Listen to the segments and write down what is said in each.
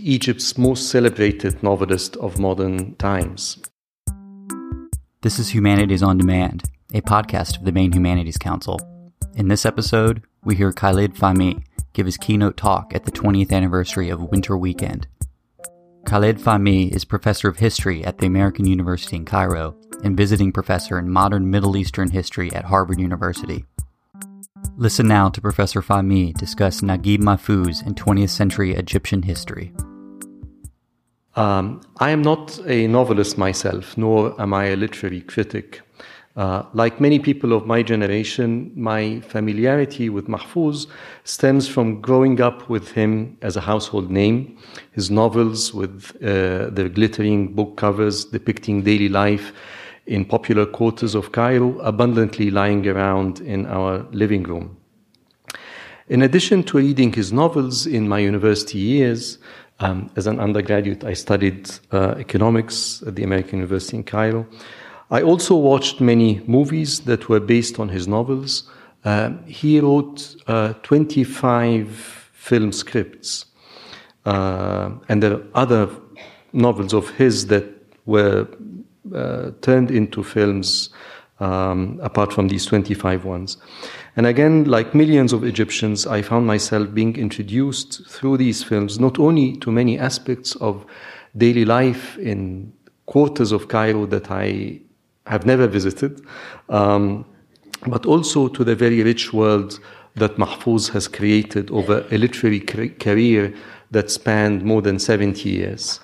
Egypt's most celebrated novelist of modern times. This is Humanities on Demand, a podcast of the Maine Humanities Council. In this episode, we hear Khaled Fahmy give his keynote talk at the 20th anniversary of Winter Weekend. Khaled Fahmy is professor of history at the American University in Cairo and visiting professor in modern Middle Eastern history at Harvard University. Listen now to Professor Fahmy discuss Naguib Mahfouz and 20th century Egyptian history. I am not a novelist myself, nor am I a literary critic. Like many people of my generation, my familiarity with Mahfouz stems from growing up with him as a household name, his novels with their glittering book covers depicting daily life in popular quarters of Cairo, abundantly lying around in our living room. In addition to reading his novels in my university years, as an undergraduate, I studied economics at the American University in Cairo. I also watched many movies that were based on his novels. He wrote 25 film scripts, and there are other novels of his that were turned into films apart from these 25 ones. And again, like millions of Egyptians, I found myself being introduced through these films not only to many aspects of daily life in quarters of Cairo that I have never visited, but also to the very rich world that Mahfouz has created over a literary career that spanned more than 70 years.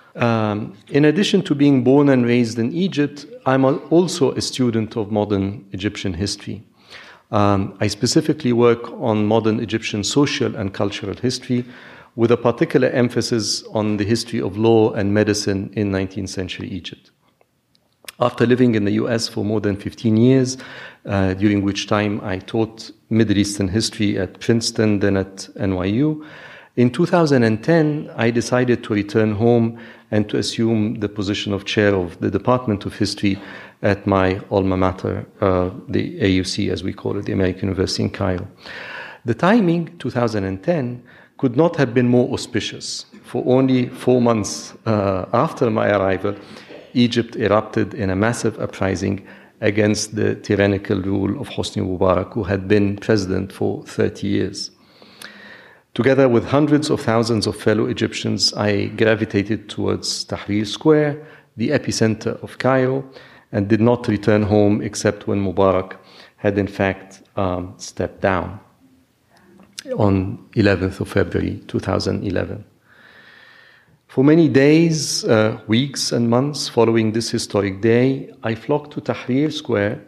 In addition to being born and raised in Egypt, I'm also a student of modern Egyptian history. I specifically work on modern Egyptian social and cultural history, with a particular emphasis on the history of law and medicine in 19th century Egypt. After living in the US for more than 15 years, during which time I taught Middle Eastern history at Princeton, then at NYU, in 2010, I decided to return home and to assume the position of chair of the Department of History at my alma mater, the AUC, as we call it, the American University in Cairo. The timing, 2010, could not have been more auspicious. For only 4 months after my arrival, Egypt erupted in a massive uprising against the tyrannical rule of Hosni Mubarak, who had been president for 30 years. Together with hundreds of thousands of fellow Egyptians, I gravitated towards Tahrir Square, the epicenter of Cairo, and did not return home except when Mubarak had in fact stepped down on 11th of February 2011. For many days, weeks and months following this historic day, I flocked to Tahrir Square,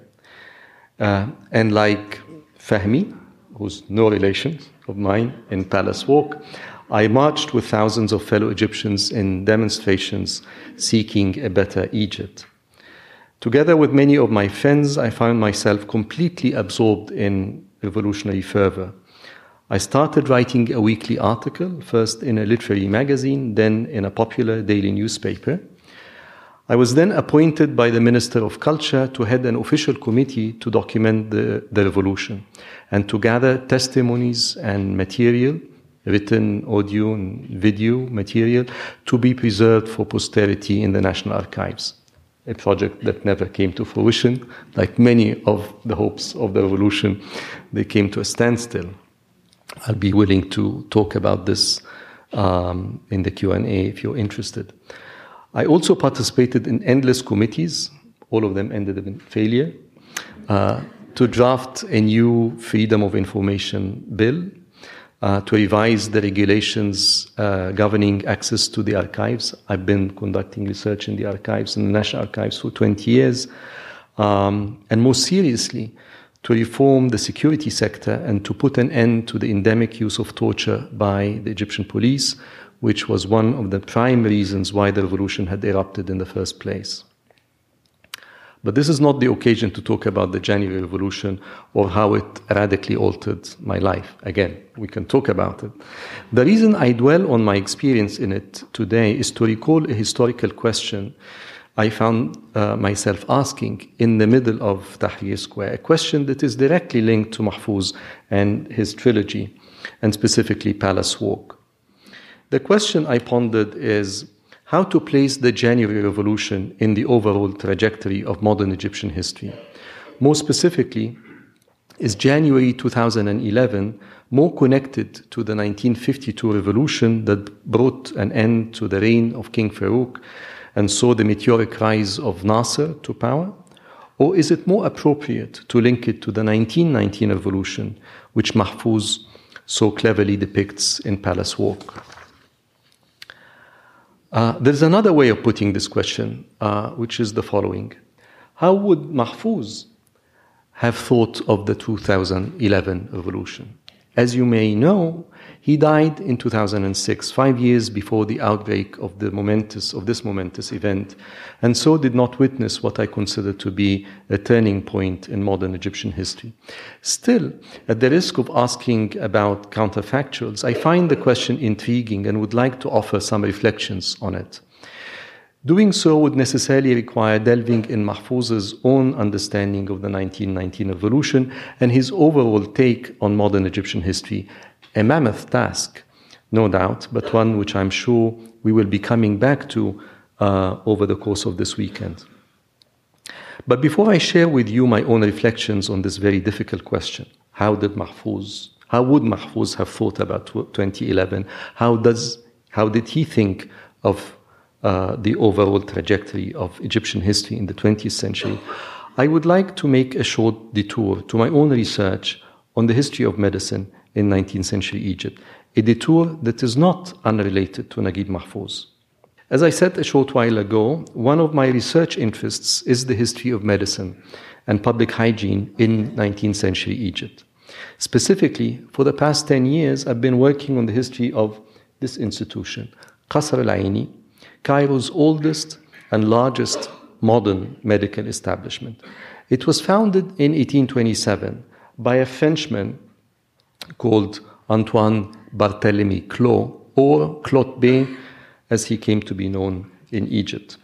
and like Fahmy, who's no relation of mine, in Palace Walk, I marched with thousands of fellow Egyptians in demonstrations seeking a better Egypt. Together with many of my friends, I found myself completely absorbed in revolutionary fervor. I started writing a weekly article, first in a literary magazine, then in a popular daily newspaper. I was then appointed by the Minister of Culture to head an official committee to document the revolution and to gather testimonies and material, written, audio, and video material, to be preserved for posterity in the National Archives. A project that never came to fruition. Like many of the hopes of the revolution, they came to a standstill. I'll be willing to talk about this in the Q&A if you're interested. I also participated in endless committees, all of them ended in failure, to draft a new Freedom of Information bill, to revise the regulations governing access to the archives. I've been conducting research in the archives, in the National Archives, for 20 years. And more seriously, to reform the security sector and to put an end to the endemic use of torture by the Egyptian police, which was one of the prime reasons why the revolution had erupted in the first place. But this is not the occasion to talk about the January Revolution or how it radically altered my life. Again, we can talk about it. The reason I dwell on my experience in it today is to recall a historical question I found myself asking in the middle of Tahrir Square, a question that is directly linked to Mahfouz and his trilogy, and specifically Palace Walk. The question I pondered is how to place the January Revolution in the overall trajectory of modern Egyptian history. More specifically, is January 2011 more connected to the 1952 revolution that brought an end to the reign of King Farouk and saw the meteoric rise of Nasser to power? Or is it more appropriate to link it to the 1919 revolution, which Mahfouz so cleverly depicts in Palace Walk? There's another way of putting this question, which is the following. How would Mahfouz have thought of the 2011 revolution? As you may know, he died in 2006, 5 years before the outbreak of this momentous event, and so did not witness what I consider to be a turning point in modern Egyptian history. Still, at the risk of asking about counterfactuals, I find the question intriguing and would like to offer some reflections on it. Doing so would necessarily require delving in Mahfouz's own understanding of the 1919 revolution and his overall take on modern Egyptian history. A mammoth task, no doubt, but one which I'm sure we will be coming back to over the course of this weekend. But before I share with you my own reflections on this very difficult question, how would Mahfouz have thought about 2011? How did he think of the overall trajectory of Egyptian history in the 20th century? I would like to make a short detour to my own research on the history of medicine in 19th century Egypt, a detour that is not unrelated to Naguib Mahfouz. As I said a short while ago, one of my research interests is the history of medicine and public hygiene in 19th century Egypt. Specifically, for the past 10 years, I've been working on the history of this institution, Qasr al-Aini, Cairo's oldest and largest modern medical establishment. It was founded in 1827 by a Frenchman called Antoine Barthélemy Clot, or Clot Bey, as he came to be known in Egypt.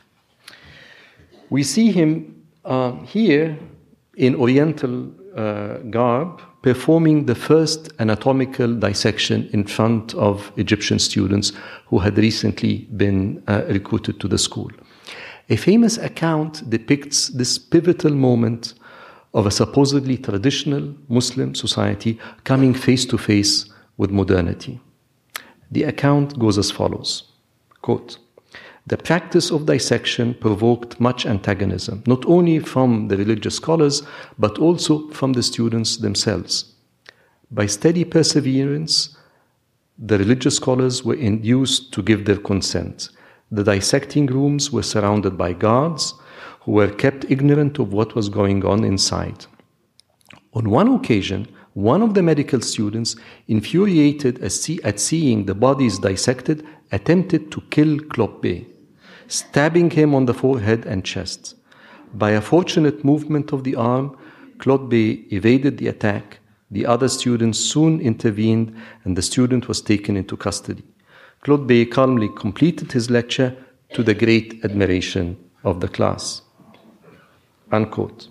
We see him here in Oriental garb performing the first anatomical dissection in front of Egyptian students who had recently been recruited to the school. A famous account depicts this pivotal moment of a supposedly traditional Muslim society coming face to face with modernity. The account goes as follows, quote, "The practice of dissection provoked much antagonism, not only from the religious scholars, but also from the students themselves. By steady perseverance, the religious scholars were induced to give their consent. The dissecting rooms were surrounded by guards who were kept ignorant of what was going on inside. On one occasion, one of the medical students, infuriated at seeing the bodies dissected, attempted to kill Clot Bey, stabbing him on the forehead and chest. By a fortunate movement of the arm, Clot Bey evaded the attack. The other students soon intervened and the student was taken into custody. Clot Bey calmly completed his lecture to the great admiration of the class." Unquote.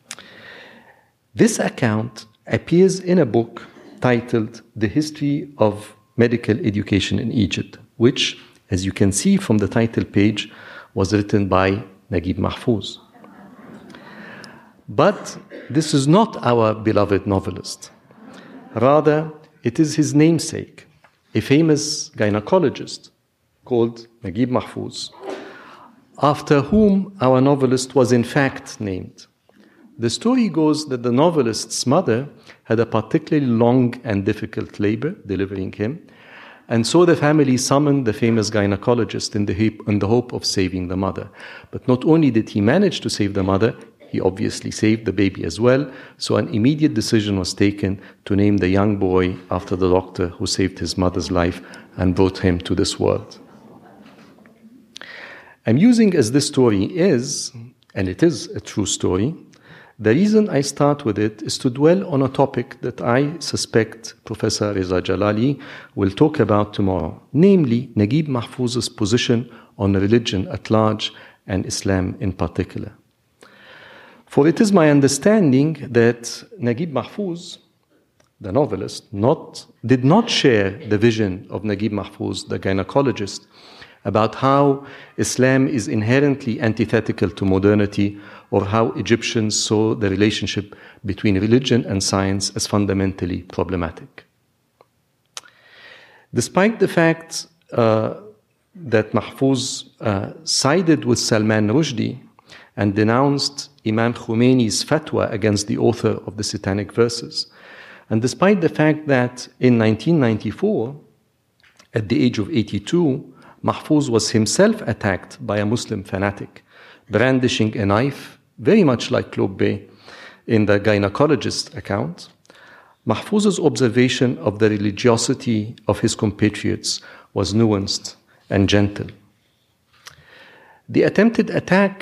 This account appears in a book titled The History of Medical Education in Egypt, which, as you can see from the title page, was written by Naguib Mahfouz. But this is not our beloved novelist. Rather, it is his namesake, a famous gynecologist called Naguib Mahfouz, after whom our novelist was in fact named. The story goes that the novelist's mother had a particularly long and difficult labor delivering him, and so the family summoned the famous gynecologist in the hope of saving the mother. But not only did he manage to save the mother, he obviously saved the baby as well, so an immediate decision was taken to name the young boy after the doctor who saved his mother's life and brought him to this world. Amusing as this story is, and it is a true story, the reason I start with it is to dwell on a topic that I suspect Professor Reza Jalali will talk about tomorrow, namely Naguib Mahfouz's position on religion at large and Islam in particular. For it is my understanding that Naguib Mahfouz the novelist, did not share the vision of Naguib Mahfouz, the gynecologist, about how Islam is inherently antithetical to modernity, or how Egyptians saw the relationship between religion and science as fundamentally problematic. Despite the fact that Mahfouz sided with Salman Rushdie and denounced Imam Khomeini's fatwa against the author of the Satanic Verses, and despite the fact that in 1994, at the age of 82, Mahfouz was himself attacked by a Muslim fanatic, brandishing a knife, very much like Claude Bey in the gynecologist account, Mahfouz's observation of the religiosity of his compatriots was nuanced and gentle. The attempted attack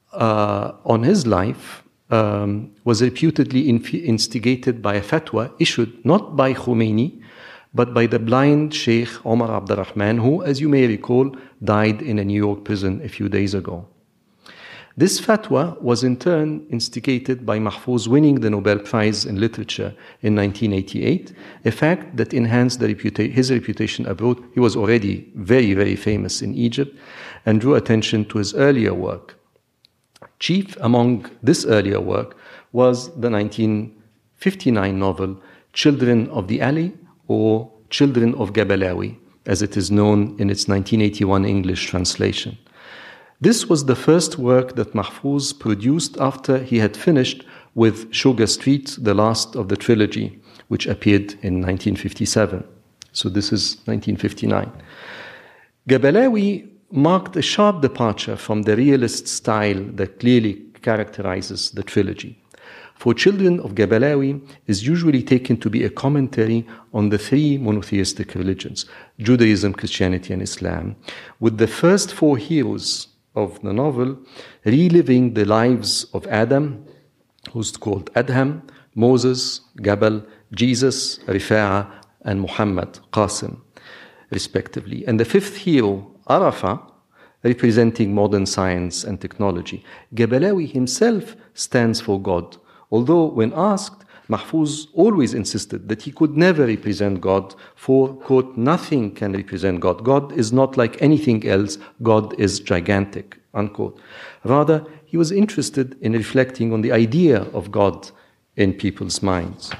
on his life was reputedly instigated by a fatwa issued not by Khomeini, but by the blind Sheikh Omar Abdurrahman, who, as you may recall, died in a New York prison a few days ago. This fatwa was in turn instigated by Mahfouz winning the Nobel Prize in Literature in 1988, a fact that enhanced his reputation abroad. He was already very, very famous in Egypt and drew attention to his earlier work. Chief among this earlier work was the 1959 novel Children of the Alley, or Children of Gabalawi, as it is known in its 1981 English translation. This was the first work that Mahfouz produced after he had finished with Sugar Street, the last of the trilogy, which appeared in 1957. So this is 1959. Gabalawi marked a sharp departure from the realist style that clearly characterizes the trilogy. For Children of Gabalawi is usually taken to be a commentary on the three monotheistic religions, Judaism, Christianity, and Islam, with the first four heroes of the novel reliving the lives of Adam, who's called Adham, Moses, Gabal, Jesus, Rifa'a, and Muhammad, Qasim, respectively. And the fifth hero, Arafah, representing modern science and technology. Gabalawi himself stands for God, although when asked, Mahfouz always insisted that he could never represent God, for, quote, nothing can represent God. God is not like anything else. God is gigantic, unquote. Rather, he was interested in reflecting on the idea of God in people's minds.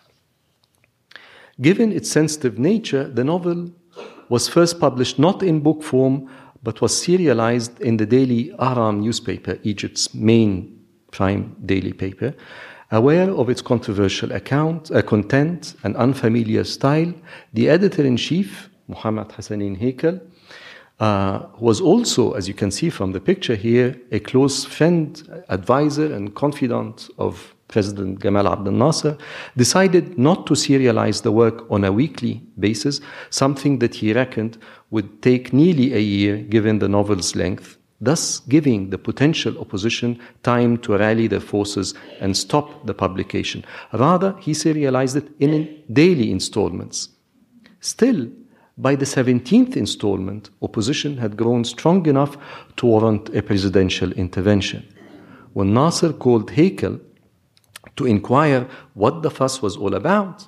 Given its sensitive nature, the novel was first published not in book form, but was serialized in the daily Ahram newspaper, Egypt's main prime daily paper. Aware of its controversial content and unfamiliar style, the editor-in-chief, Muhammad Hassanin Heikel, was also, as you can see from the picture here, a close friend, advisor, and confidant of President Gamal Abdel Nasser, decided not to serialize the work on a weekly basis, something that he reckoned would take nearly a year given the novel's length, thus giving the potential opposition time to rally their forces and stop the publication. Rather, he serialized it in daily installments. Still, by the 17th installment, opposition had grown strong enough to warrant a presidential intervention. When Nasser called Heikel to inquire what the fuss was all about,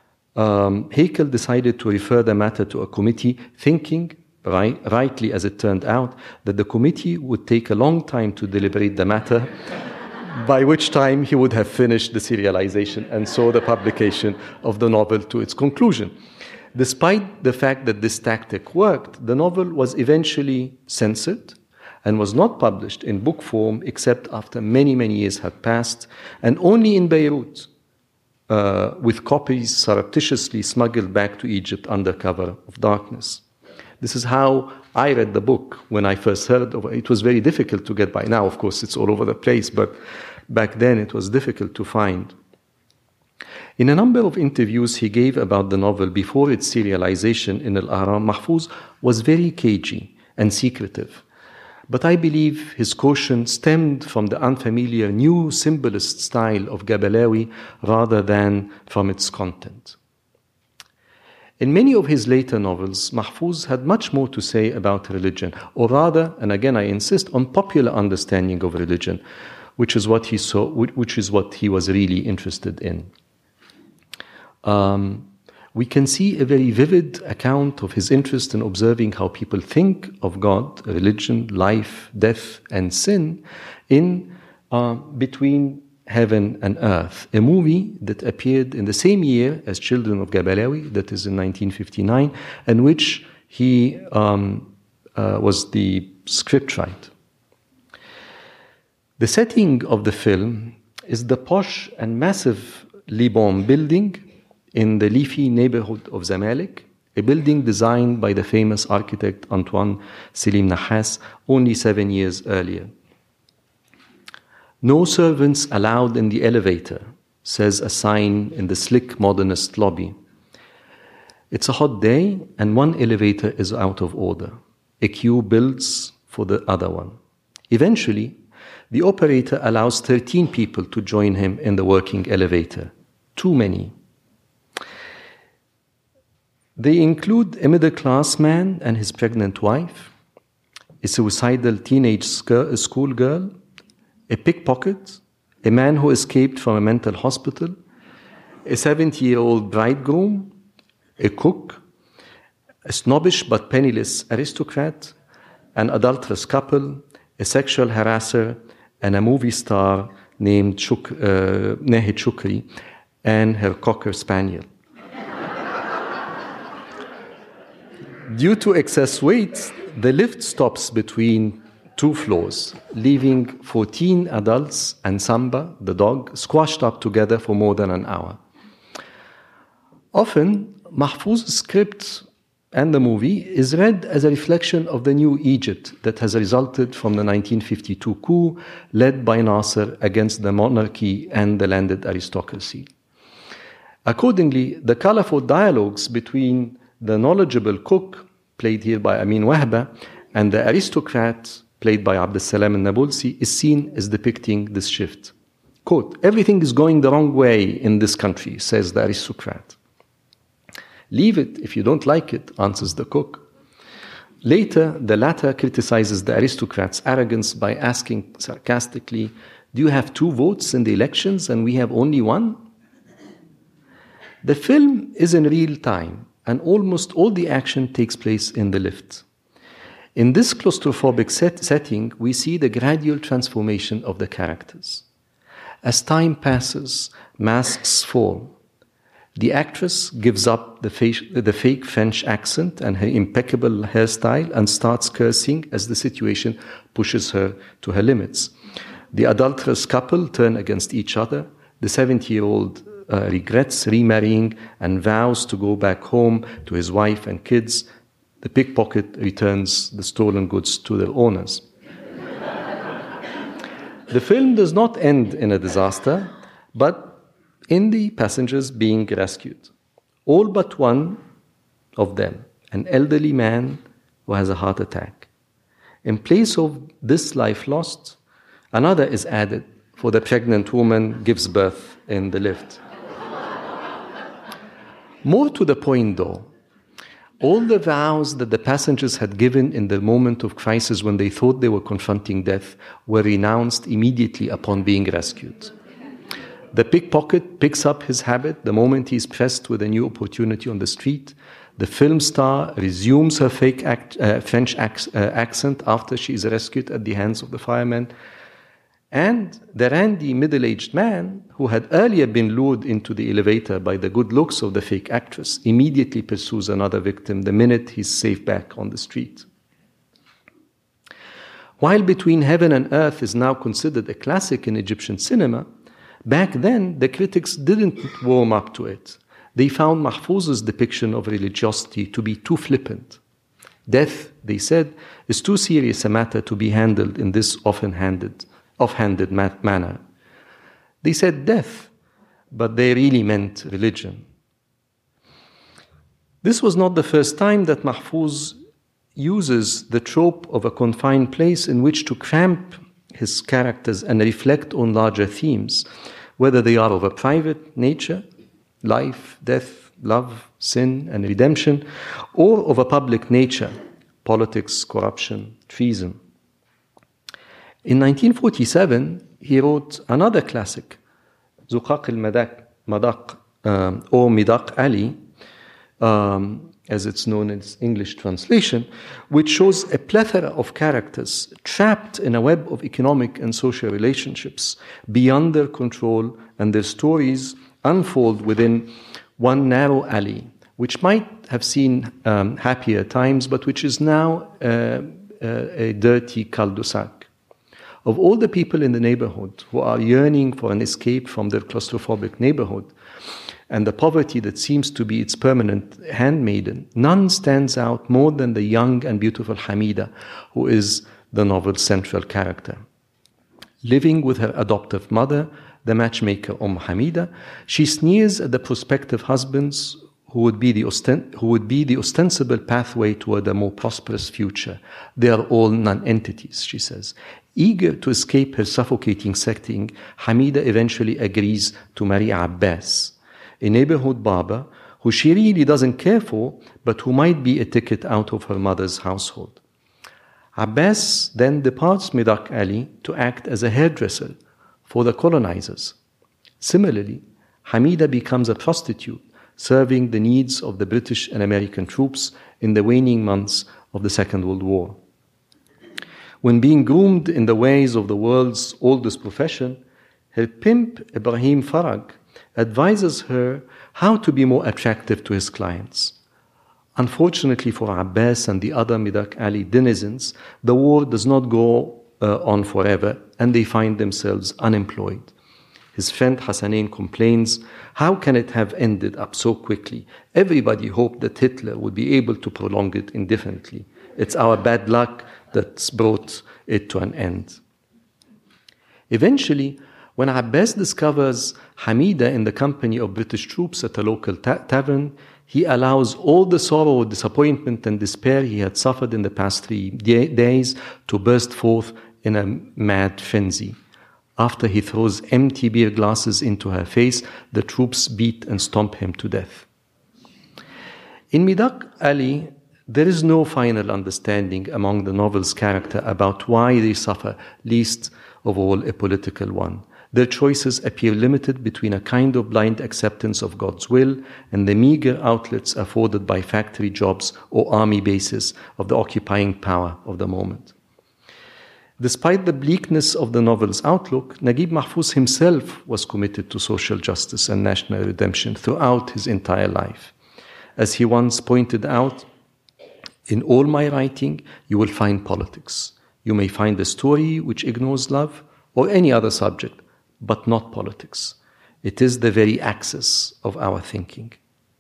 Heikel decided to refer the matter to a committee, thinking, rightly as it turned out, that the committee would take a long time to deliberate the matter, by which time he would have finished the serialization and saw the publication of the novel to its conclusion. Despite the fact that this tactic worked, the novel was eventually censored and was not published in book form except after many, many years had passed, and only in Beirut, with copies surreptitiously smuggled back to Egypt under cover of darkness. This is how I read the book when I first heard of it. It was very difficult to get by. Now, of course, it's all over the place, but back then it was difficult to find. In a number of interviews he gave about the novel before its serialization in Al-Ahram, Mahfouz was very cagey and secretive. But I believe his caution stemmed from the unfamiliar new symbolist style of Gabalawi rather than from its content. In many of his later novels, Mahfouz had much more to say about religion, or rather, and again I insist, on popular understanding of religion, which is what he was really interested in. we can see a very vivid account of his interest in observing how people think of God, religion, life, death, and sin in Between Heaven and Earth, a movie that appeared in the same year as Children of Gabalawi, that is in 1959, in which he was the scriptwriter. The setting of the film is the posh and massive Libon building in the leafy neighborhood of Zamalek, a building designed by the famous architect Antoine Selim Nahas only 7 years earlier. No servants allowed in the elevator, says a sign in the slick modernist lobby. It's a hot day and one elevator is out of order. A queue builds for the other one. Eventually, the operator allows 13 people to join him in the working elevator. Too many. They include a middle-class man and his pregnant wife, a suicidal teenage schoolgirl, a pickpocket, a man who escaped from a mental hospital, a 70-year-old bridegroom, a cook, a snobbish but penniless aristocrat, an adulterous couple, a sexual harasser, and a movie star named Nahid Shukri and her cocker spaniel. Due to excess weight, the lift stops between 2 floors, leaving 14 adults and Samba, the dog, squashed up together for more than an hour. Often, Mahfouz's script and the movie is read as a reflection of the new Egypt that has resulted from the 1952 coup led by Nasser against the monarchy and the landed aristocracy. Accordingly, the colorful dialogues between the knowledgeable cook, played here by Amin Wahba, and the aristocrat, played by Abdessalam al-Nabulsi, is seen as depicting this shift. Quote, "Everything is going the wrong way in this country," says the aristocrat. "Leave it if you don't like it," answers the cook. Later, the latter criticizes the aristocrat's arrogance by asking sarcastically, "Do you have 2 votes in the elections and we have only 1? The film is in real time, and almost all the action takes place in the lift. In this claustrophobic setting, we see the gradual transformation of the characters. As time passes, masks fall. The actress gives up the fake French accent and her impeccable hairstyle and starts cursing as the situation pushes her to her limits. The adulterous couple turn against each other. The 70-year-old regrets remarrying and vows to go back home to his wife and kids. The pickpocket returns the stolen goods to their owners. The film does not end in a disaster, but in the passengers being rescued. All but one of them, an elderly man who has a heart attack. In place of this life lost, another is added, for the pregnant woman gives birth in the lift. More to the point, though, all the vows that the passengers had given in the moment of crisis when they thought they were confronting death were renounced immediately upon being rescued. The pickpocket picks up his habit the moment he is pressed with a new opportunity on the street. The film star resumes her fake French accent after she is rescued at the hands of the firemen. And the randy middle-aged man, who had earlier been lured into the elevator by the good looks of the fake actress, immediately pursues another victim the minute he's safe back on the street. While Between Heaven and Earth is now considered a classic in Egyptian cinema, back then the critics didn't warm up to it. They found Mahfouz's depiction of religiosity to be too flippant. Death, they said, is too serious a matter to be handled in this offhanded manner. They said death, but they really meant religion. This was not the first time that Mahfouz uses the trope of a confined place in which to cramp his characters and reflect on larger themes, whether they are of a private nature, life, death, love, sin, and redemption, or of a public nature, politics, corruption, treason. In 1947, he wrote another classic, Zuqaq al-Madaq, or Midaq Ali, as it's known in its English translation, which shows a plethora of characters trapped in a web of economic and social relationships beyond their control, and their stories unfold within one narrow alley, which might have seen happier times, but which is now a dirty cul-de-sac. Of all the people in the neighborhood who are yearning for an escape from their claustrophobic neighborhood, and the poverty that seems to be its permanent handmaiden, none stands out more than the young and beautiful Hamida, who is the novel's central character. Living with her adoptive mother, the matchmaker Hamida, she sneers at the prospective husbands who would be the ostensible pathway toward a more prosperous future. They are all non-entities, she says. Eager to escape her suffocating setting, Hamida eventually agrees to marry Abbas, a neighborhood barber who she really doesn't care for, but who might be a ticket out of her mother's household. Abbas then departs Midaq Ali to act as a hairdresser for the colonizers. Similarly, Hamida becomes a prostitute, serving the needs of the British and American troops in the waning months of the Second World War. When being groomed in the ways of the world's oldest profession, her pimp, Ibrahim Farag, advises her how to be more attractive to his clients. Unfortunately for Abbas and the other Midaq Ali denizens, the war does not go on forever, and they find themselves unemployed. His friend Hassanein complains, how can it have ended up so quickly? Everybody hoped that Hitler would be able to prolong it indefinitely. It's our bad luck that's brought it to an end. Eventually, when Abbas discovers Hamida in the company of British troops at a local tavern, he allows all the sorrow, disappointment, and despair he had suffered in the past 3 days to burst forth in a mad frenzy. After he throws empty beer glasses into her face, the troops beat and stomp him to death. In Midaq Ali, there is no final understanding among the novel's character about why they suffer, least of all a political one. Their choices appear limited between a kind of blind acceptance of God's will and the meager outlets afforded by factory jobs or army bases of the occupying power of the moment. Despite the bleakness of the novel's outlook, Naguib Mahfouz himself was committed to social justice and national redemption throughout his entire life. As he once pointed out, in all my writing, you will find politics. You may find a story which ignores love or any other subject, but not politics. It is the very axis of our thinking.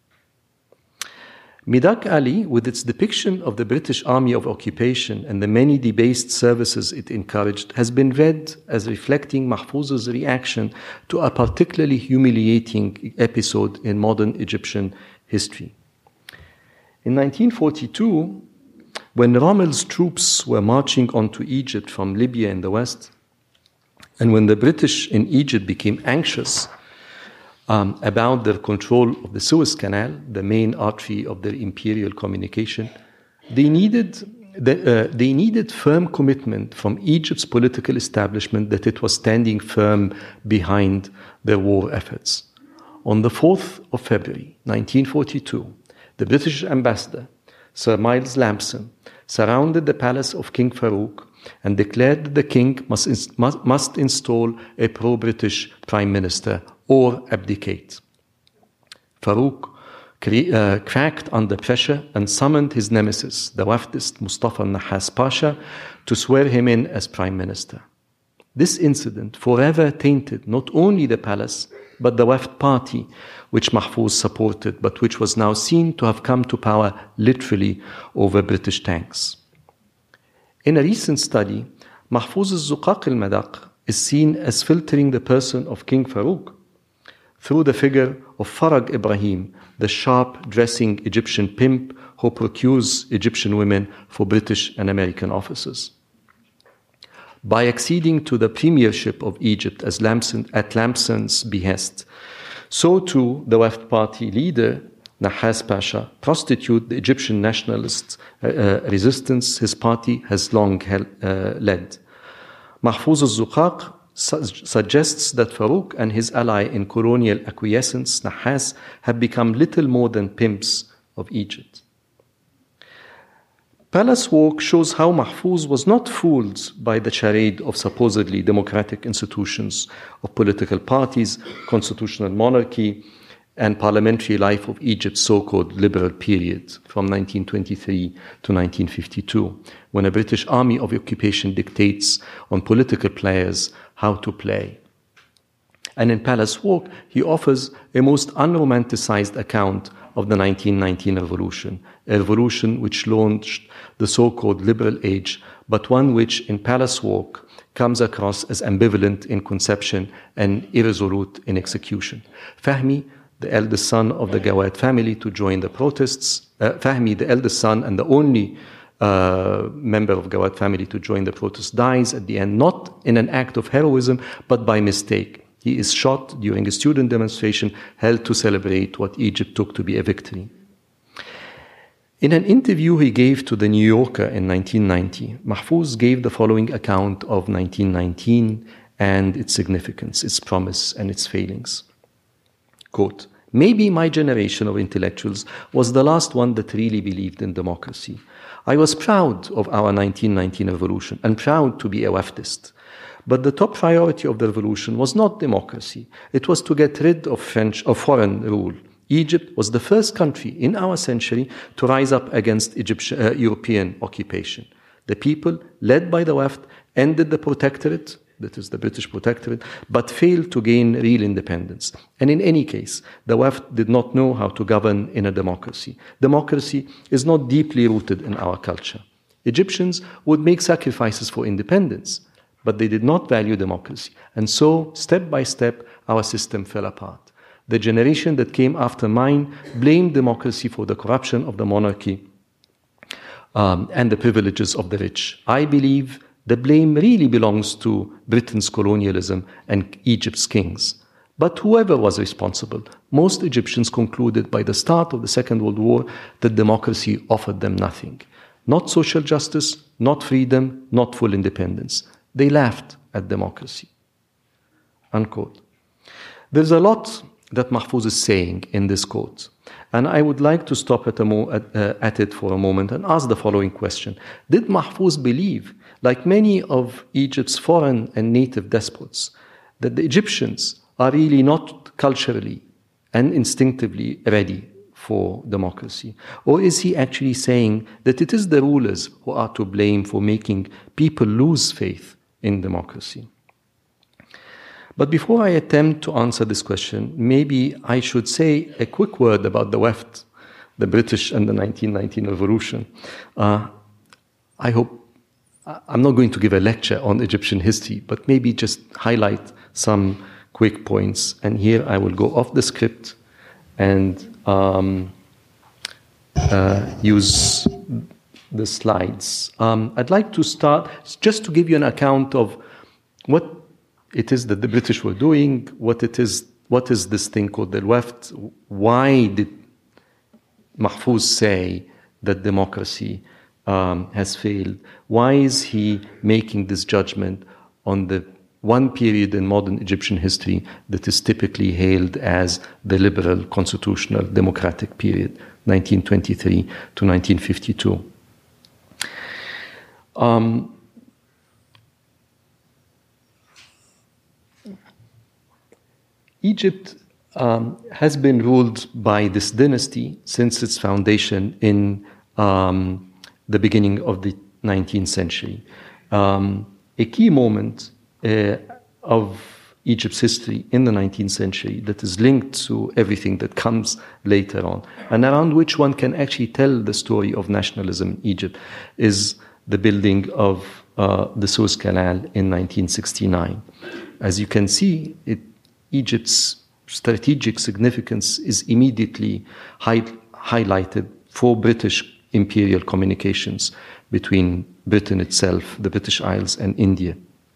Midaq Ali, with its depiction of the British Army of Occupation and the many debased services it encouraged, has been read as reflecting Mahfouz's reaction to a particularly humiliating episode in modern Egyptian history. In 1942, when Rommel's troops were marching onto Egypt from Libya in the west, and when the British in Egypt became anxious about their control of the Suez Canal, the main artery of their imperial communication, they needed firm commitment from Egypt's political establishment that it was standing firm behind their war efforts. On the 4th of February, 1942, the British ambassador, Sir Miles Lampson, surrounded the palace of King Farouk and declared that the king must install a pro-British prime minister or abdicate. Farouk cracked under pressure and summoned his nemesis, the Wafdist Mustafa Nahas Pasha, to swear him in as prime minister. This incident forever tainted not only the palace, but the Wafd party, which Mahfouz supported, but which was now seen to have come to power literally over British tanks. In a recent study, Mahfouz's Zuqaq al-Madaq is seen as filtering the person of King Farouk through the figure of Farag Ibrahim, the sharp-dressing Egyptian pimp who procures Egyptian women for British and American officers. By acceding to the premiership of Egypt at Lampson's behest, so too the Wafd party leader, Nahas Pasha, prostitute the Egyptian nationalist resistance his party has long led. Mahfouz al-Zuqaq suggests that Farouk and his ally in colonial acquiescence, Nahas, have become little more than pimps of Egypt. Palace Walk shows how Mahfouz was not fooled by the charade of supposedly democratic institutions, of political parties, constitutional monarchy, and parliamentary life of Egypt's so-called liberal period from 1923 to 1952, when a British army of occupation dictates on political players how to play. And in Palace Walk, he offers a most unromanticized account of the 1919 revolution, a revolution which launched the so-called liberal age, but one which, in Palace Walk, comes across as ambivalent in conception and irresolute in execution. Fahmi, the eldest son of the Gawad family, to join the protests. Fahmi, the eldest son and the only member of Gawad family to join the protests, dies at the end, not in an act of heroism, but by mistake. He is shot during a student demonstration held to celebrate what Egypt took to be a victory. In an interview he gave to The New Yorker in 1990, Mahfouz gave the following account of 1919 and its significance, its promise, and its failings. Quote, "Maybe my generation of intellectuals was the last one that really believed in democracy. I was proud of our 1919 revolution and proud to be a Waftist. But the top priority of the revolution was not democracy. It was to get rid of foreign rule. Egypt was the first country in our century to rise up against European occupation. The people, led by the Waft, ended the protectorate, that is the British protectorate, but failed to gain real independence. And in any case, the Waft did not know how to govern in a democracy. Democracy is not deeply rooted in our culture. Egyptians would make sacrifices for independence, but they did not value democracy. And so, step by step, our system fell apart. The generation that came after mine blamed democracy for the corruption of the monarchy and the privileges of the rich. I believe the blame really belongs to Britain's colonialism and Egypt's kings. But whoever was responsible, most Egyptians concluded by the start of the Second World War that democracy offered them nothing. Not social justice, not freedom, not full independence. They laughed at democracy." Unquote. There's a lot that Mahfouz is saying in this quote, and I would like to stop at it for a moment and ask the following question. Did Mahfouz believe, like many of Egypt's foreign and native despots, that the Egyptians are really not culturally and instinctively ready for democracy? Or is he actually saying that it is the rulers who are to blame for making people lose faith in democracy? But before I attempt to answer this question, maybe I should say a quick word about the Waft, the British and the 1919 revolution. I hope I'm not going to give a lecture on Egyptian history, but maybe just highlight some quick points. And here I will go off the script and use the slides. I'd like to start just to give you an account of what it is that the British were doing, what is this thing called the Waft, why did Mahfouz say that democracy has failed, why is he making this judgment on the one period in modern Egyptian history that is typically hailed as the liberal, constitutional, democratic period, 1923 to 1952. Egypt has been ruled by this dynasty since its foundation in the beginning of the 19th century. A key moment of Egypt's history in the 19th century that is linked to everything that comes later on, and around which one can actually tell the story of nationalism in Egypt, is the building of the Suez Canal in 1969. As you can see, Egypt's strategic significance is immediately highlighted for British imperial communications between Britain itself, the British Isles, and India.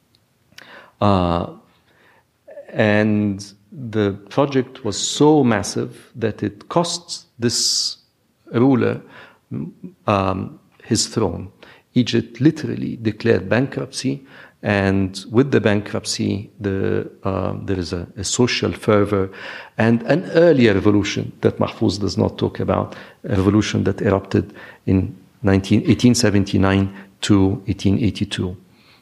And the project was so massive that it cost this ruler his throne. Egypt literally declared bankruptcy And with the bankruptcy, there is a social fervor and an earlier revolution that Mahfouz does not talk about, a revolution that erupted in 1879 to 1882.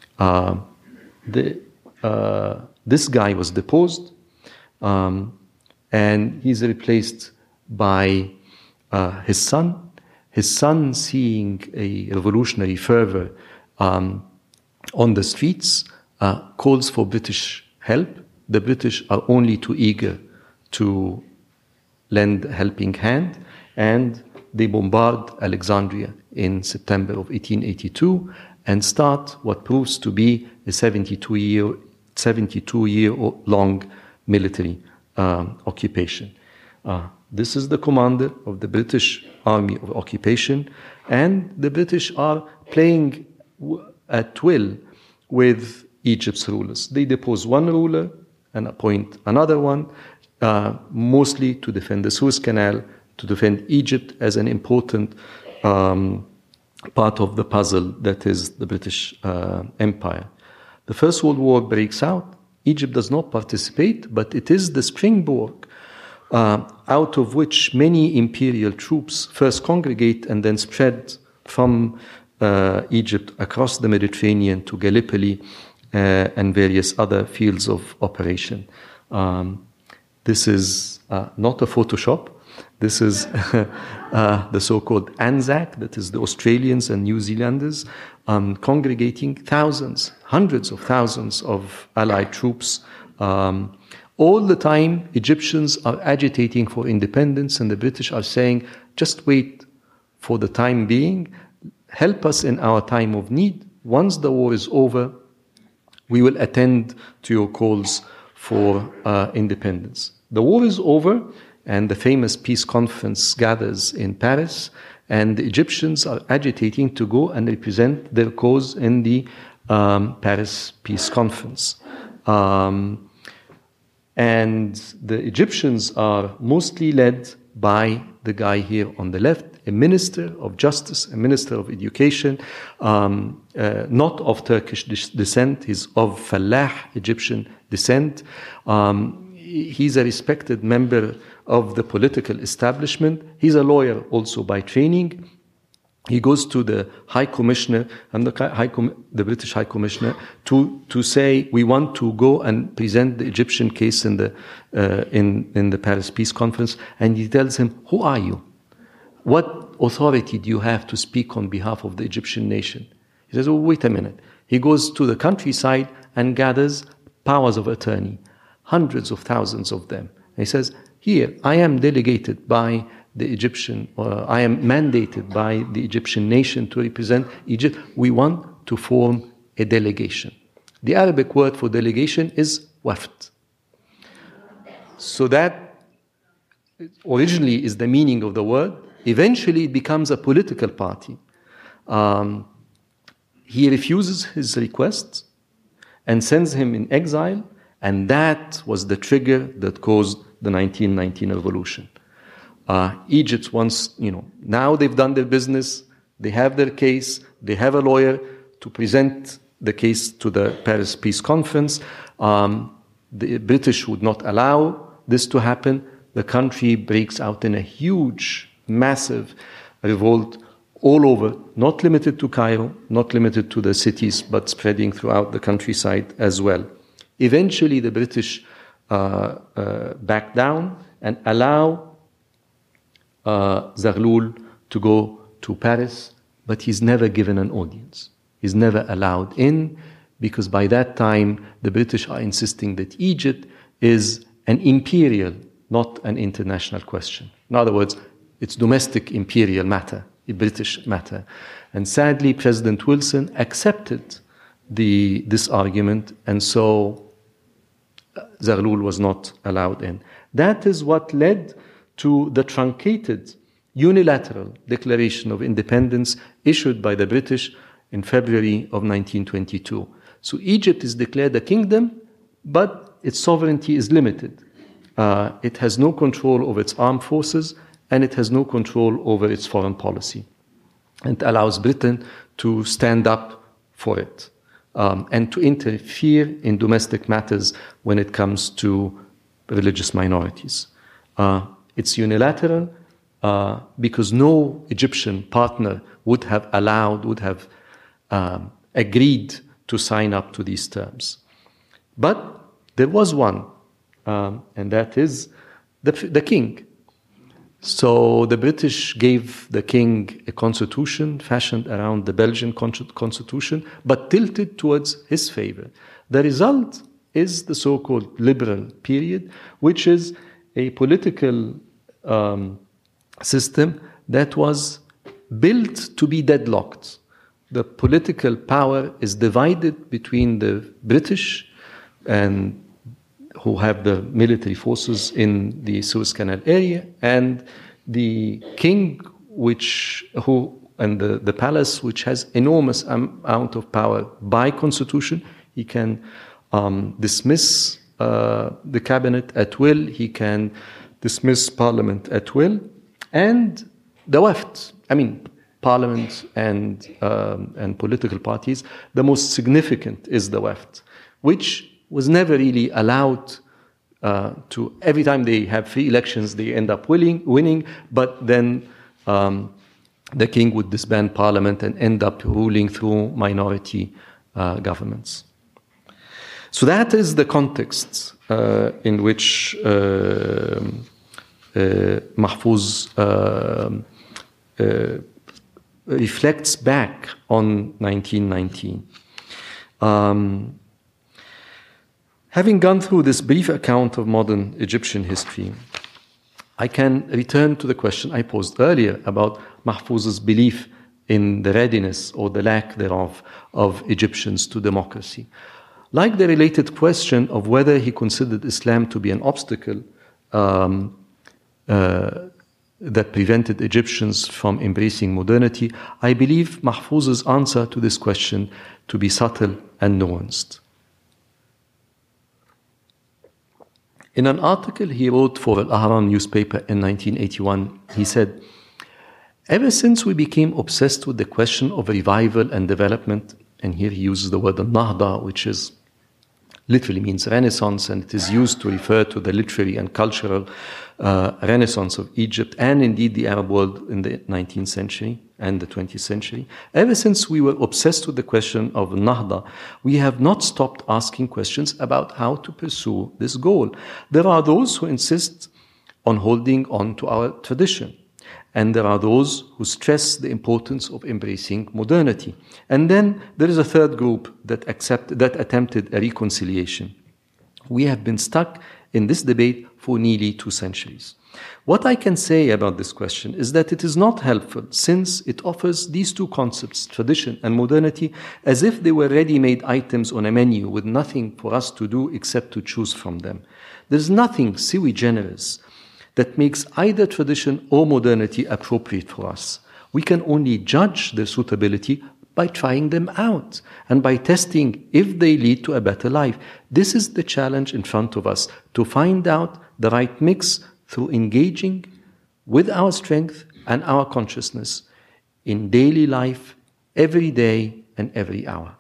This guy was deposed, and he's replaced by his son. His son, seeing a revolutionary fervor on the streets, calls for British help. The British are only too eager to lend a helping hand, and they bombard Alexandria in September of 1882 and start what proves to be a 72-year-long military occupation. This is the commander of the British Army of Occupation, and the British are playing at will with Egypt's rulers. They depose one ruler and appoint another one, mostly to defend the Suez Canal, to defend Egypt as an important part of the puzzle that is the British Empire. The First World War breaks out. Egypt does not participate, but it is the springboard out of which many imperial troops first congregate and then spread from Egypt across the Mediterranean to Gallipoli and various other fields of operation. This is not a Photoshop. This is the so-called Anzac, that is the Australians and New Zealanders, congregating thousands, hundreds of thousands of Allied troops. All the time, Egyptians are agitating for independence, and the British are saying, just wait for the time being, help us in our time of need. Once the war is over, we will attend to your calls for independence. The war is over, and the famous peace conference gathers in Paris, and the Egyptians are agitating to go and represent their cause in the Paris Peace Conference. And the Egyptians are mostly led by the guy here on the left, a minister of justice, a minister of education, not of Turkish descent, he's of Fallah Egyptian descent. He's a respected member of the political establishment. He's a lawyer also by training. He goes to the High Commissioner and the British High Commissioner to say, we want to go and present the Egyptian case in the Paris Peace Conference. And he tells him, who are you? What authority do you have to speak on behalf of the Egyptian nation? He says, oh, wait a minute. He goes to the countryside and gathers powers of attorney, hundreds of thousands of them. And he says, here, I am delegated by the Egyptian, I am mandated by the Egyptian nation to represent Egypt. We want to form a delegation. The Arabic word for delegation is wafd. So that originally is the meaning of the word. Eventually it becomes a political party. He refuses his request and sends him in exile, and that was the trigger that caused the 1919 revolution. Egypt wants, now they've done their business, they have their case, they have a lawyer to present the case to the Paris Peace Conference. The British would not allow this to happen. The country breaks out in a huge, massive revolt all over, not limited to Cairo, not limited to the cities, but spreading throughout the countryside as well. Eventually, the British back down and allow Zaghloul to go to Paris, but he's never given an audience. He's never allowed in, because by that time, the British are insisting that Egypt is an imperial, not an international question. In other words, it's domestic imperial matter, a British matter. And sadly, President Wilson accepted this argument, and so Zaghloul was not allowed in. That is what led to the truncated unilateral declaration of independence issued by the British in February of 1922. So Egypt is declared a kingdom, but its sovereignty is limited. It has no control over its armed forces, and it has no control over its foreign policy. And it allows Britain to stand up for it. and to interfere in domestic matters when it comes to religious minorities. It's unilateral because no Egyptian partner would have agreed to sign up to these terms. But there was one, and that is the king. So the British gave the king a constitution fashioned around the Belgian constitution, but tilted towards his favor. The result is the so-called liberal period, which is a political system that was built to be deadlocked. The political power is divided between the British and who have the military forces in the Suez Canal area, and the king, and the palace, which has enormous amount of power by constitution. He can dismiss the cabinet at will. He can dismiss parliament at will, and the Wafd. Parliament and political parties. The most significant is the Wafd, which was never really allowed to, every time they have free elections, they end up winning, but then the king would disband parliament and end up ruling through minority governments. So that is the context in which Mahfouz reflects back on 1919. Having gone through this brief account of modern Egyptian history, I can return to the question I posed earlier about Mahfouz's belief in the readiness or the lack thereof of Egyptians to democracy. Like the related question of whether he considered Islam to be an obstacle that prevented Egyptians from embracing modernity, I believe Mahfouz's answer to this question to be subtle and nuanced. In an article he wrote for Al-Ahram newspaper in 1981, he said, "Ever since we became obsessed with the question of revival and development," and here he uses the word al-Nahda, which is literally means Renaissance, and it is used to refer to the literary and cultural Renaissance of Egypt and indeed the Arab world in the 19th century and the 20th century. Ever since we were obsessed with the question of Nahda, we have not stopped asking questions about how to pursue this goal. There are those who insist on holding on to our tradition, and there are those who stress the importance of embracing modernity. And then there is a third group that attempted a reconciliation. We have been stuck in this debate for nearly 2 centuries. What I can say about this question is that it is not helpful, since it offers these two concepts, tradition and modernity, as if they were ready-made items on a menu with nothing for us to do except to choose from them. There is nothing sui generis that makes either tradition or modernity appropriate for us. We can only judge their suitability by trying them out and by testing if they lead to a better life. This is the challenge in front of us, to find out the right mix through engaging with our strength and our consciousness in daily life, every day and every hour.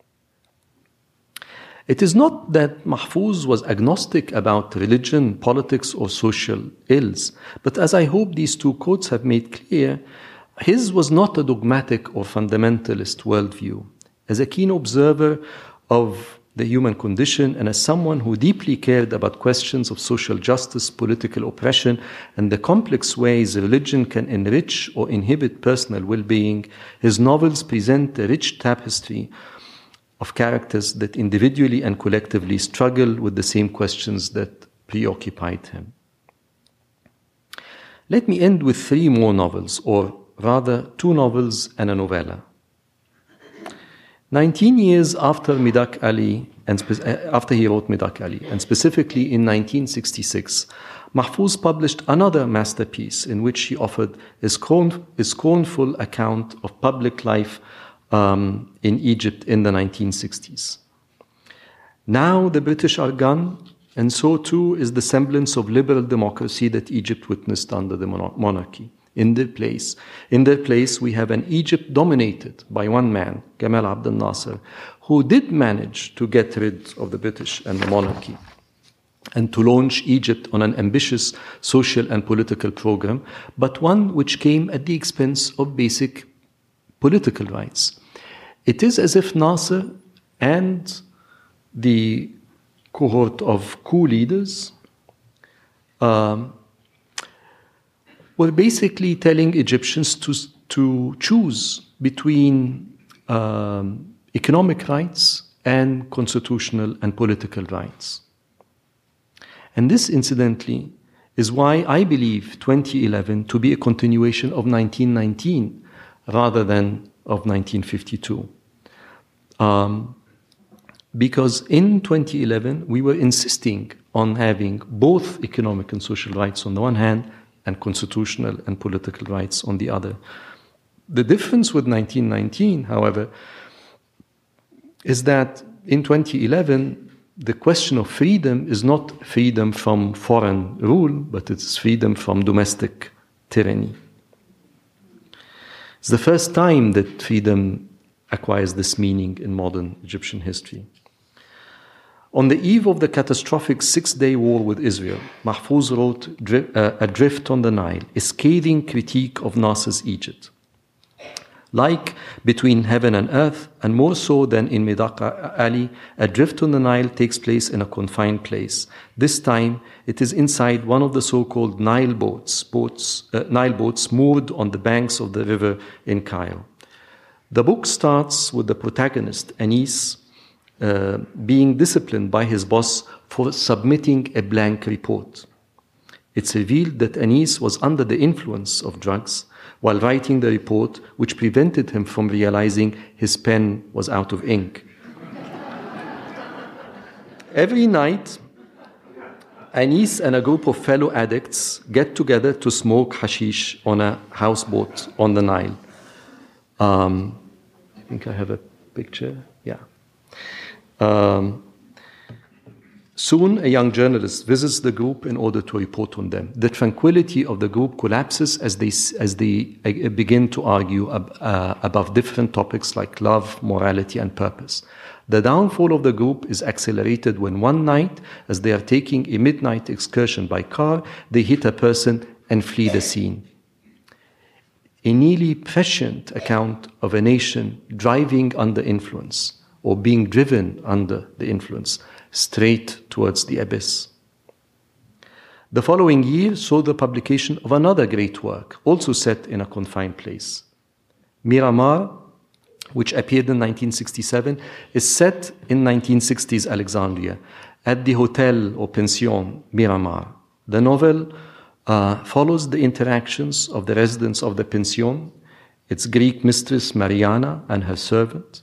It is not that Mahfouz was agnostic about religion, politics, or social ills, but as I hope these two quotes have made clear, his was not a dogmatic or fundamentalist worldview. As a keen observer of the human condition and as someone who deeply cared about questions of social justice, political oppression, and the complex ways religion can enrich or inhibit personal well-being, his novels present a rich tapestry of characters that individually and collectively struggle with the same questions that preoccupied him. Let me end with 3 more novels, or rather 2 novels and a novella. 19 years after Midak Ali, after he wrote Midak Ali, and specifically in 1966, Mahfouz published another masterpiece in which he offered a scornful account of public life in Egypt in the 1960s. Now the British are gone, and so too is the semblance of liberal democracy that Egypt witnessed under the monarchy. in their place. In their place, we have an Egypt dominated by one man, Gamal Abdel Nasser, who did manage to get rid of the British and the monarchy and to launch Egypt on an ambitious social and political program, but one which came at the expense of basic political rights. It is as if Nasser and the cohort of coup leaders were basically telling Egyptians to choose between economic rights and constitutional and political rights. And this, incidentally, is why I believe 2011 to be a continuation of 1919 rather than of 1952. Because in 2011, we were insisting on having both economic and social rights on the one hand and constitutional and political rights on the other. The difference with 1919, however, is that in 2011, the question of freedom is not freedom from foreign rule, but it's freedom from domestic tyranny. It's the first time that freedom acquires this meaning in modern Egyptian history. On the eve of the catastrophic Six-Day War with Israel, Mahfouz wrote Adrift on the Nile, a scathing critique of Nasser's Egypt. Like Between Heaven and Earth, and more so than in Medaqa Ali, Adrift on the Nile takes place in a confined place. This time, it is inside one of the so-called Nile boats moored on the banks of the river in Cairo. The book starts with the protagonist, Anis, being disciplined by his boss for submitting a blank report. It's revealed that Anis was under the influence of drugs while writing the report, which prevented him from realizing his pen was out of ink. Every night, Anis and a group of fellow addicts get together to smoke hashish on a houseboat on the Nile. I think I have a picture. Yeah. Soon, a young journalist visits the group in order to report on them. The tranquility of the group collapses as they begin to argue about different topics like love, morality, and purpose. The downfall of the group is accelerated when one night, as they are taking a midnight excursion by car, they hit a person and flee the scene. A nearly prescient account of a nation driving under influence or being driven under the influence straight towards the abyss. The following year saw the publication of another great work, also set in a confined place. Miramar, which appeared in 1967, is set in 1960s Alexandria at the hotel or pension Miramar. The novel follows the interactions of the residents of the pension, its Greek mistress Mariana and her servant.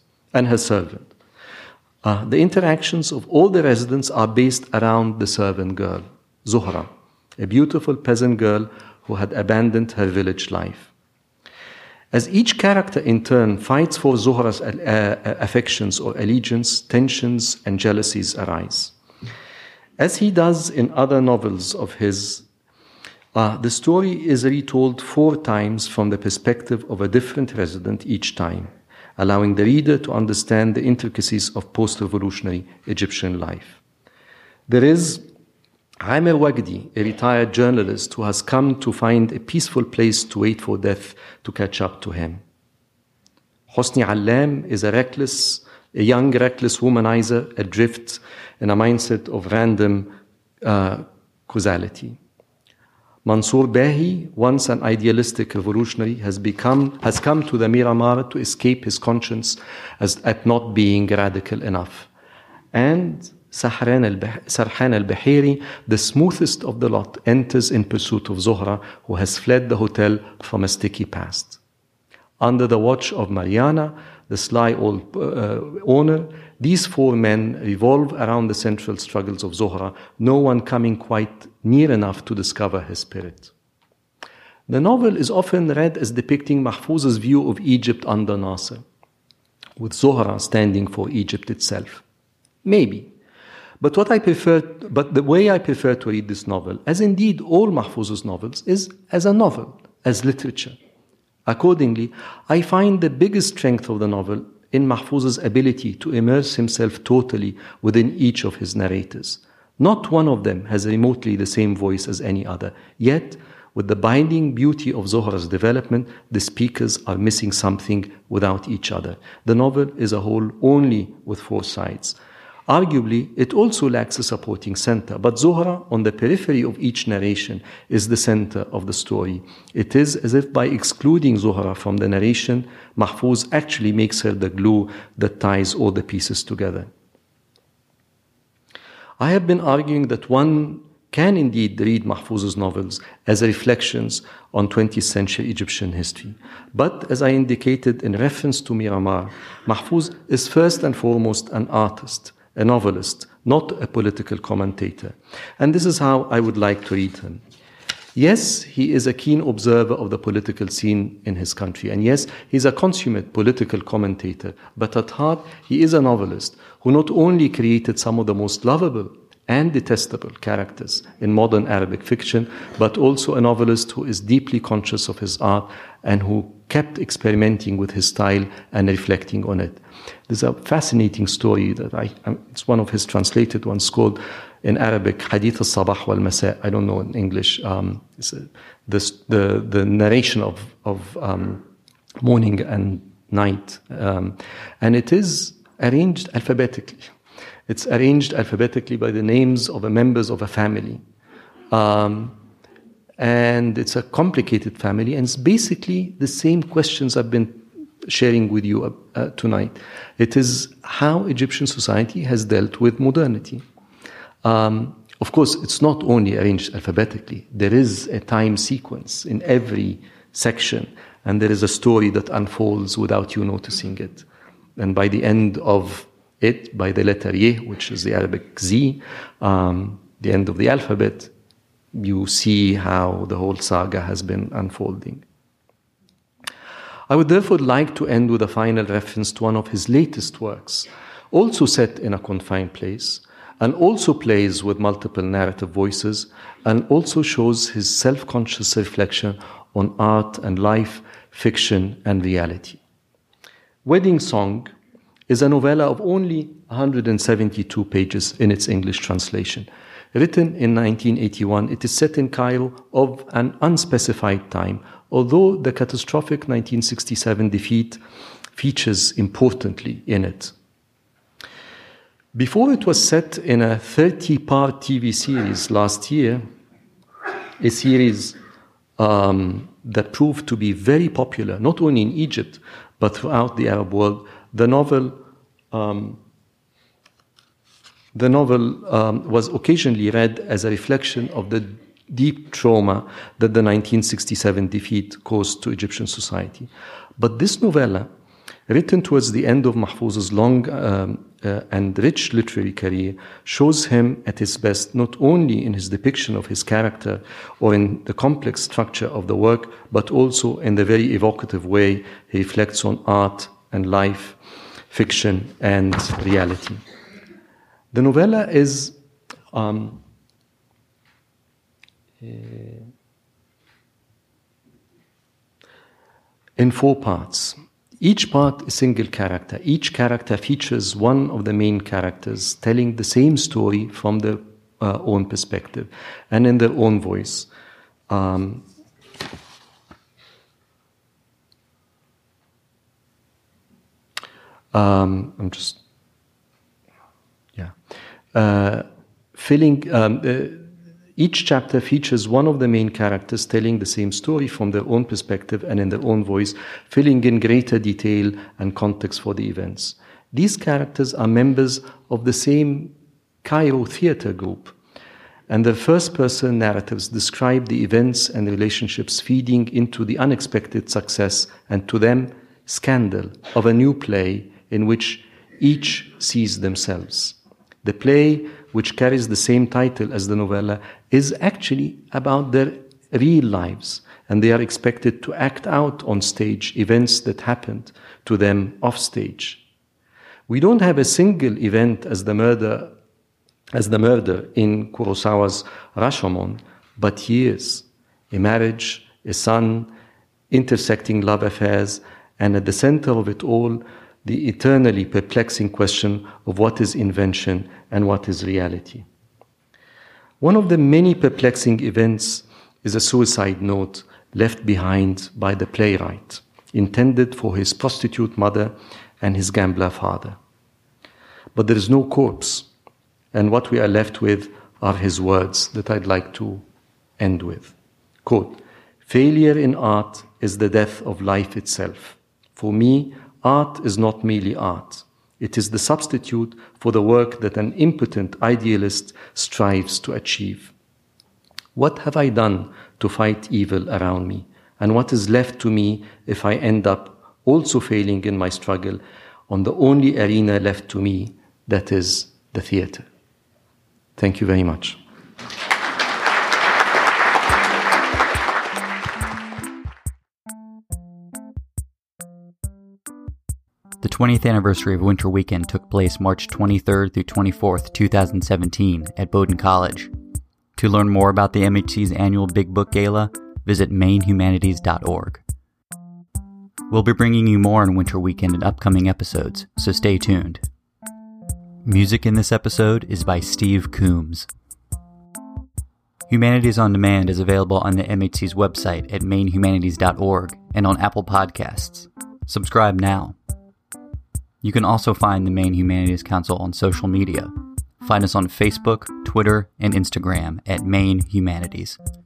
The interactions of all the residents are based around the servant girl, Zuhra, a beautiful peasant girl who had abandoned her village life. As each character in turn fights for Zuhra's affections or allegiance, tensions and jealousies arise. As he does in other novels of his, the story is retold 4 times from the perspective of a different resident each time, allowing the reader to understand the intricacies of post-revolutionary Egyptian life. There is Amir Wagdi, a retired journalist who has come to find a peaceful place to wait for death to catch up to him. Hosni Allam is a young reckless womanizer adrift in a mindset of random causality. Mansour Bahi, once an idealistic revolutionary, has come to the Miramar to escape his conscience at not being radical enough. And Sarhan al-Bahiri, the smoothest of the lot, enters in pursuit of Zuhra, who has fled the hotel from a sticky past. Under the watch of Mariana, the sly old owner, these 4 men revolve around the central struggles of Zuhra, no one coming quite near enough to discover her spirit. The novel is often read as depicting Mahfouz's view of Egypt under Nasser, with Zuhra standing for Egypt itself. Maybe. But the way I prefer to read this novel, as indeed all Mahfouz's novels, is as a novel, as literature. Accordingly, I find the biggest strength of the novel in Mahfouz's ability to immerse himself totally within each of his narrators. Not one of them has remotely the same voice as any other, yet with the binding beauty of Zohra's development, the speakers are missing something without each other. The novel is a whole only with four sides. Arguably, it also lacks a supporting center, but Zohra, on the periphery of each narration, is the center of the story. It is as if by excluding Zohra from the narration, Mahfouz actually makes her the glue that ties all the pieces together. I have been arguing that one can indeed read Mahfouz's novels as reflections on 20th century Egyptian history. But as I indicated in reference to Miramar, Mahfouz is first and foremost an artist, a novelist, not a political commentator. And this is how I would like to read him. Yes, he is a keen observer of the political scene in his country. And yes, he's a consummate political commentator. But at heart, he is a novelist who not only created some of the most lovable and detestable characters in modern Arabic fiction, but also a novelist who is deeply conscious of his art and who kept experimenting with his style and reflecting on it. There's a fascinating story that it's one of his translated ones called in Arabic, Hadith al-Sabah wal-Masa. I don't know in English. It's the narration of morning and night. And it is arranged alphabetically. It's arranged alphabetically by the names of the members of a family. And it's a complicated family, and it's basically the same questions I've been sharing with you tonight. It is how Egyptian society has dealt with modernity. Of course, it's not only arranged alphabetically. There is a time sequence in every section, and there is a story that unfolds without you noticing it. And by the end of it, by the letter Ye, which is the Arabic Z, the end of the alphabet, you see how the whole saga has been unfolding. I would therefore like to end with a final reference to one of his latest works, also set in a confined place, and also plays with multiple narrative voices, and also shows his self-conscious reflection on art and life, fiction and reality. Wedding Song is a novella of only 172 pages in its English translation. Written in 1981, it is set in Cairo of an unspecified time, although the catastrophic 1967 defeat features importantly in it. Before it was set in a 30-part TV series last year, a series that proved to be very popular, not only in Egypt, but throughout the Arab world. The novel was occasionally read as a reflection of the deep trauma that the 1967 defeat caused to Egyptian society. But this novella, written towards the end of Mahfouz's long and rich literary career, shows him at his best not only in his depiction of his character or in the complex structure of the work, but also in the very evocative way he reflects on art and life, fiction and reality. The novella is in 4 parts. Each part is single character. Each character features one of the main characters telling the same story from their own perspective and in their own voice. Each chapter features one of the main characters telling the same story from their own perspective and in their own voice, filling in greater detail and context for the events. These characters are members of the same Cairo theater group, and their first-person narratives describe the events and relationships feeding into the unexpected success and, to them, scandal of a new play in which each sees themselves. The play, which carries the same title as the novella, is actually about their real lives, and they are expected to act out on stage events that happened to them off stage. We don't have a single event as the murder in Kurosawa's Rashomon, but years, a marriage, a son, intersecting love affairs, and at the center of it all, the eternally perplexing question of what is invention and what is reality. One of the many perplexing events is a suicide note left behind by the playwright, intended for his prostitute mother and his gambler father. But there is no corpse, and what we are left with are his words that I'd like to end with. Quote, "Failure in art is the death of life itself. For me, art is not merely art. It is the substitute for the work that an impotent idealist strives to achieve. What have I done to fight evil around me? And what is left to me if I end up also failing in my struggle on the only arena left to me, that is the theater?" Thank you very much. The 20th anniversary of Winter Weekend took place March 23rd through 24th, 2017 at Bowdoin College. To learn more about the MHC's annual Big Book Gala, visit mainhumanities.org. We'll be bringing you more on Winter Weekend in upcoming episodes, so stay tuned. Music in this episode is by Steve Coombs. Humanities on Demand is available on the MHC's website at mainhumanities.org and on Apple Podcasts. Subscribe now. You can also find the Maine Humanities Council on social media. Find us on Facebook, Twitter, and Instagram at Maine Humanities.